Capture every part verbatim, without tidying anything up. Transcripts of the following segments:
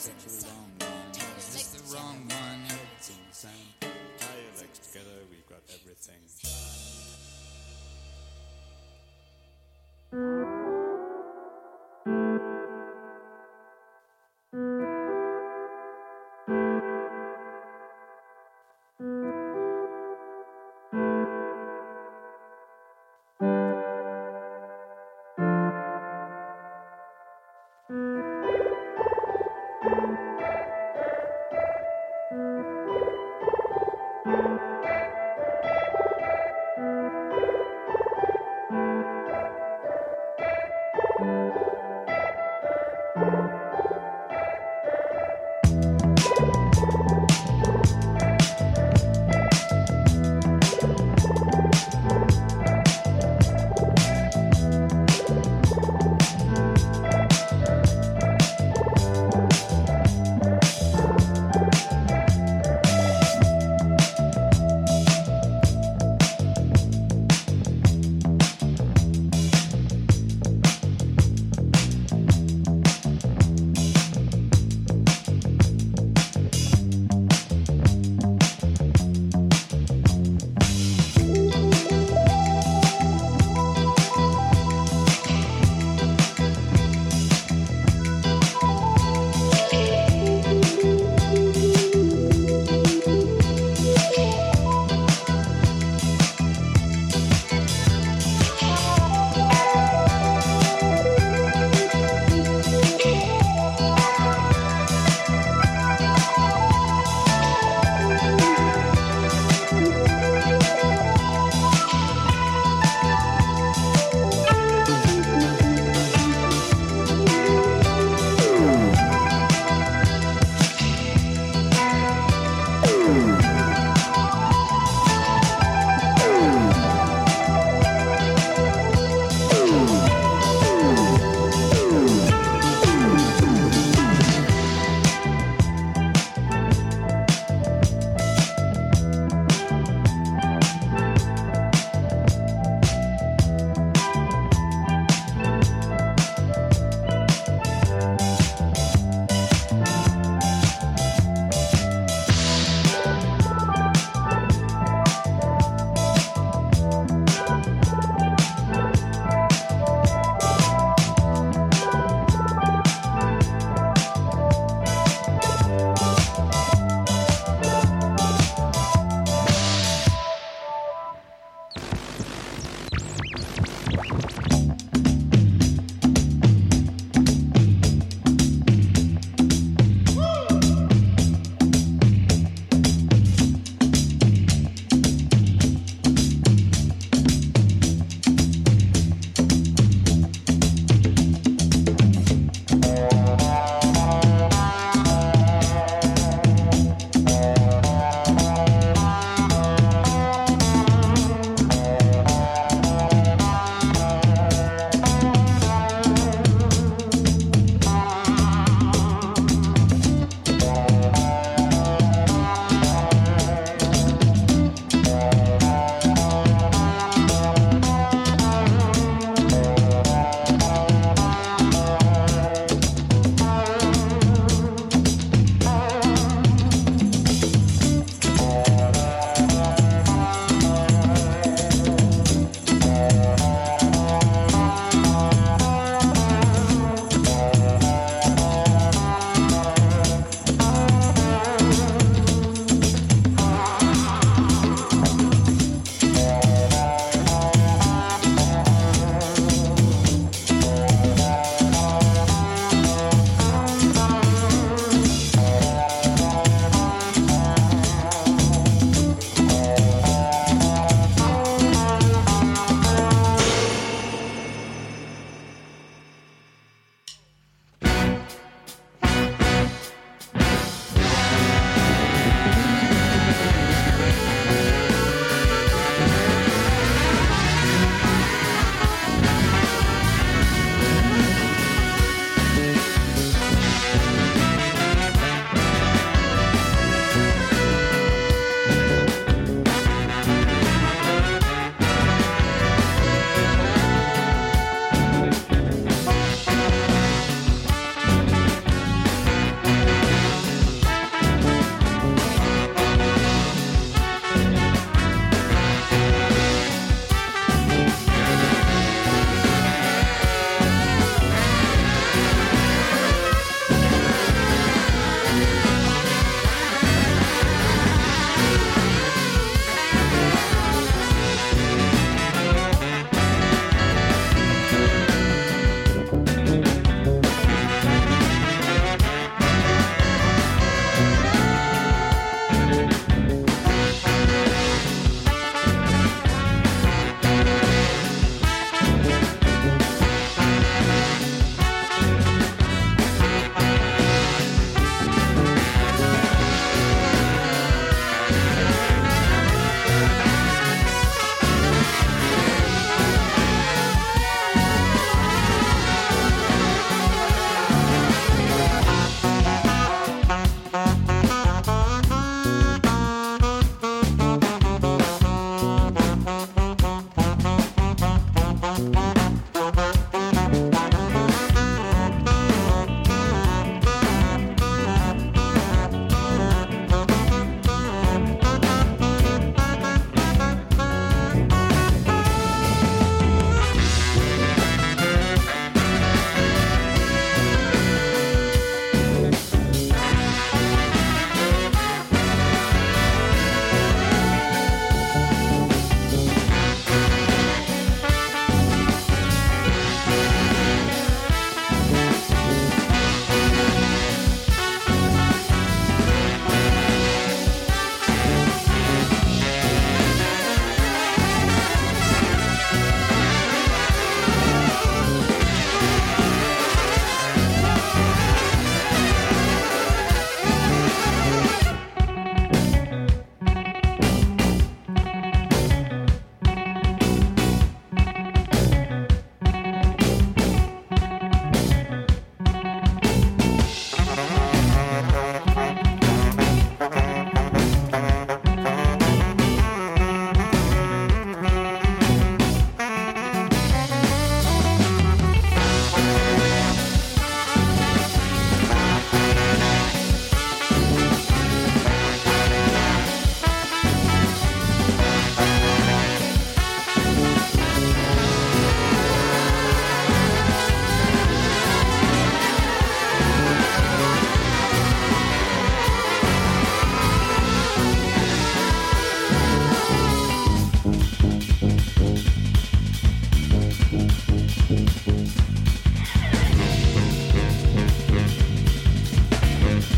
It's the wrong one. Is this the wrong one? Heads in the sand. Tie your legs together, we've got everything.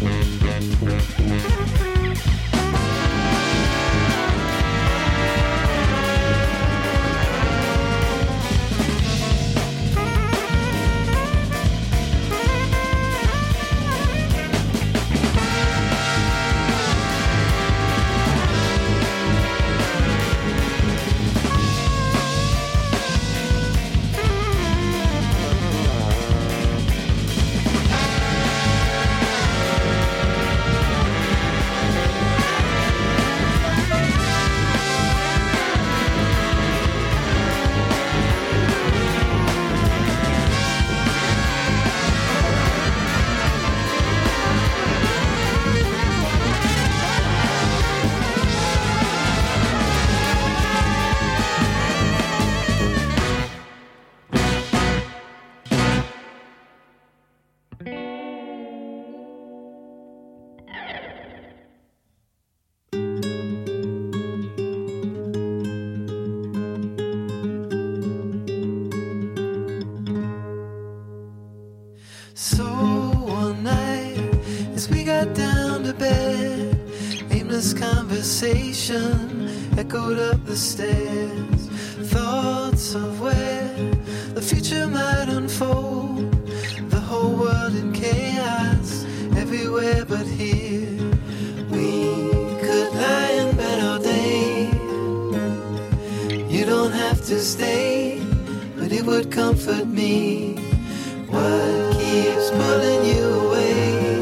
So one night, as we got down to bed, aimless conversation echoed up the stairs. Thoughts of where the future might unfold. The whole world in chaos, everywhere but here. We could lie in bed all day. You don't have to stay, but it would comfort me. What keeps pulling you away?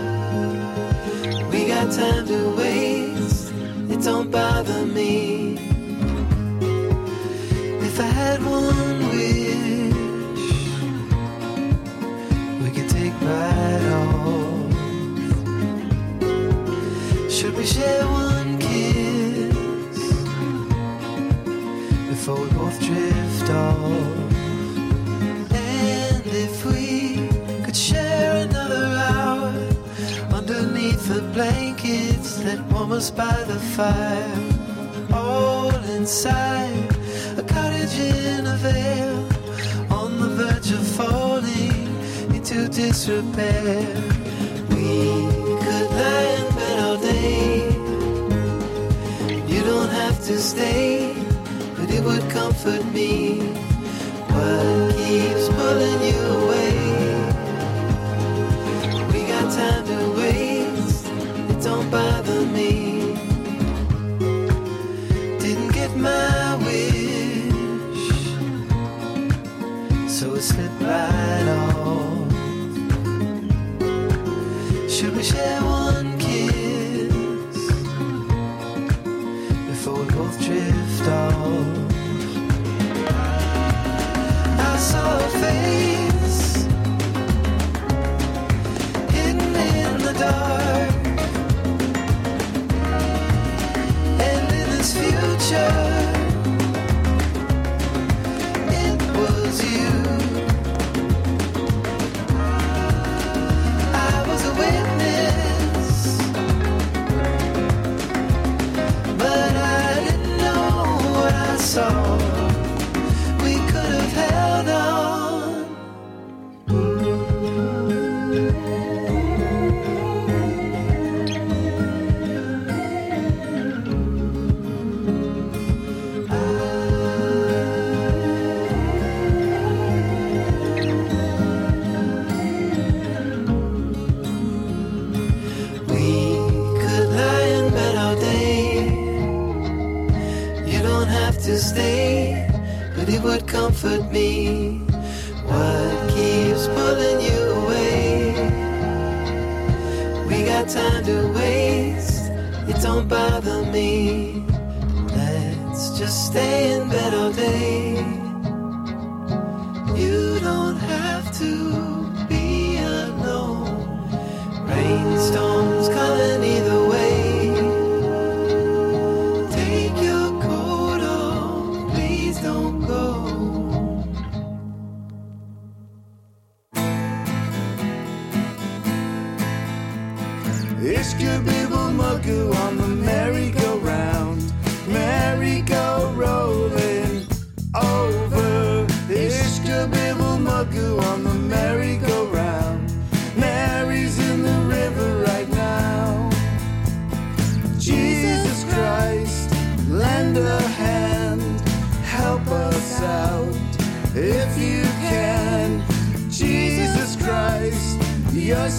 We got time to waste, it don't bother me. If I had one wish, we could take right off. Should we share one kiss before we both drift off? If we could share another hour underneath the blankets that warm us by the fire, all inside a cottage in a vale, on the verge of falling into disrepair. We could lie in bed all day. You don't have to stay, but it would comfort me. What keeps pulling you away? We got time to waste, it don't bother me. Didn't get my wish, so it slipped right off. Should we share one kiss before we both drift off? I saw a face hidden in the dark, and in this future it was you. I was a witness, but I didn't know what I saw. We could have held on. We could lie in bed all day. You don't have to stay, but it would comfort me. What keeps pulling you away? We got time to waste, it don't bother me. Let's just stay in bed all day. You don't have to be alone. Rainstorms coming either way. Take your coat off, please don't go. Ishka-bibble muggle on the merry-go-round, merry-go-rolling over. Ishka-bibble muggle on the merry-go-round, Mary's in the river right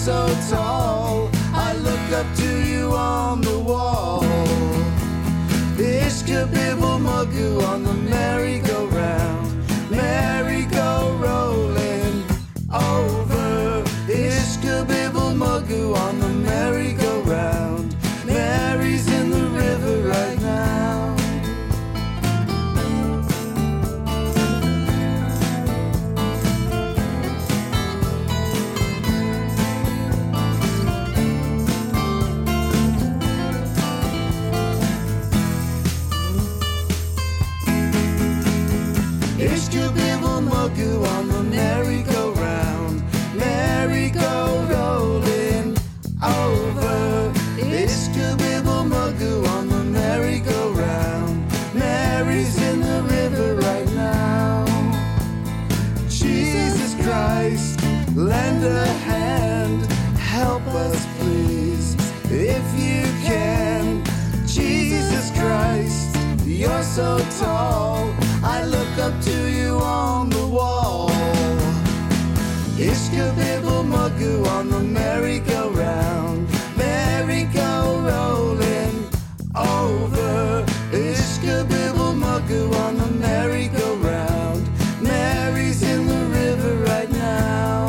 so tall, I look up to you on the wall. Ishkabibble muggle on the merry-go-round, merry-go-rolling over. Ishkabibble muggle on the merry-go-round, Mary's in the river right now. Ishkabibble muggle on the merry-go-round, merry-go-rolling over. Ishkabibble muggle on the merry-go-round, Mary's in the river right now. Jesus Christ, lend a hand, help us please, if you can. Jesus Christ, you're so tall, I look up to you on the wall. Ishkabibble muggle on the merry-go-round, merry-go-rolling over. Ishkabibble muggle on the merry-go-round, Mary's in the river right now.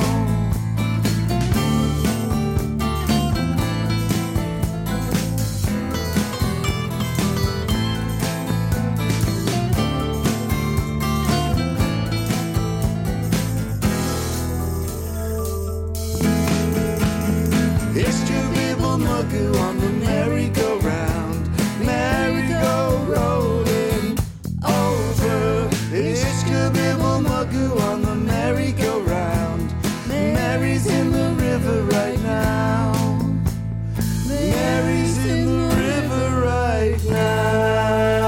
Ishkabibble muggle on the merry-go-round, merry-go-rolling over. Ishkabibble muggle on the merry-go-round, Mary's in the river right now. Mary's in the river right now.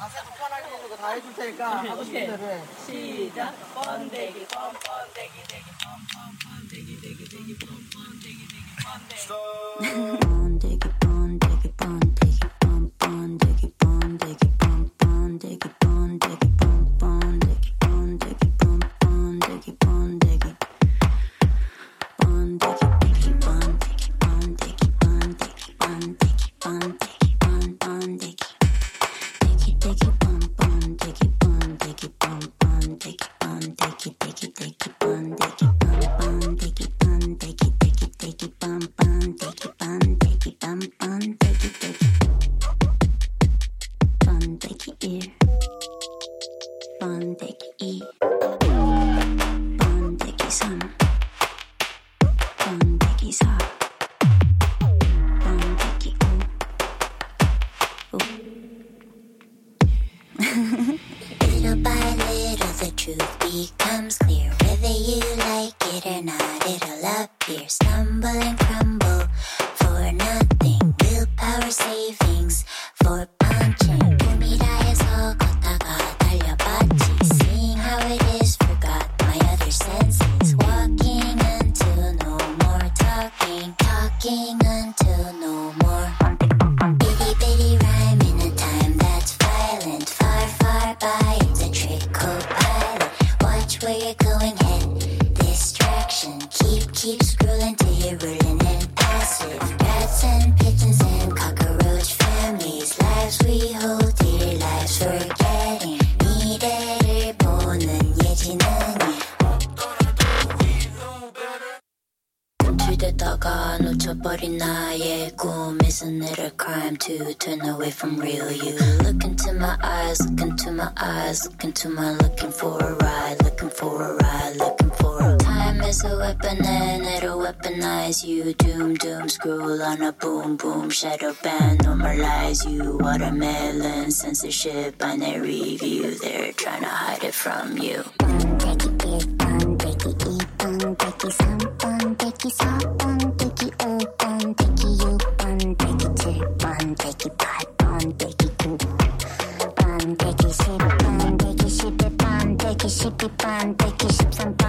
가사도 편하게 해주고 다 해줄 테니까 하고 싶은 대로 해. 시작. 번데기 뻔뻔데기 데기 뻔뻔뻔데기 데기 데기 뻔뻔데기 데기 번데기. 번데기 번데기 뻔뻔데기 번데기 뻔뻔데기 번데기 뻔뻔데기 번데기 뻔뻔데기 번데기 번데기 데기 번데기 번데기 번데기 번데기 번데기 번데기 데기 데기 뻔뻔데기 번데기 뻔뻔데기 번데기 데기 데기 번데기 뻔뻔데기 번데기 데기 데기 뻔뻔데기 번데기 뻔뻔데기 데기 번데기 일 번데기 이 번데기 삼 번데기 사 번데기 오 오. Little by little the truth becomes clear. Whether you like it or not, it'll appear. Stumble and crumble for nothing. Willpower savings for punching. 꿈이라해서 걷다가 달려봤지. Seeing how it is, forgot my other senses. Walking until no more talking. Talking until no more. Bitty bitty rhyme in a time that's violent. Far far by, it's a trick co-pilot. Watch where you're going, head distraction. Keep keep scrolling till you're ruling and passive. Rats and pigeons and cockroach families. Lives we hold dear, lives forgetting. 미래를 보는 예지는 들대다가 놓쳐버린 나의 꿈. Isn't it a crime to turn away from real you? Look into my eyes, look into my eyes, look into my looking for a ride, looking for a ride, looking for a time is a weapon and it'll weaponize you. Doom doom scroll on a boom boom shadow ban. Normalize you. Watermelon censorship binary view. They're trying to hide it from you. 번데기 일 번데기 이 번데기 삼 번데기 사 번데기 오 번데기 육 번데기 칠 번데기 팔 번데기 구 번데기 십 번데기 십일 번데기 십이 번데기 십삼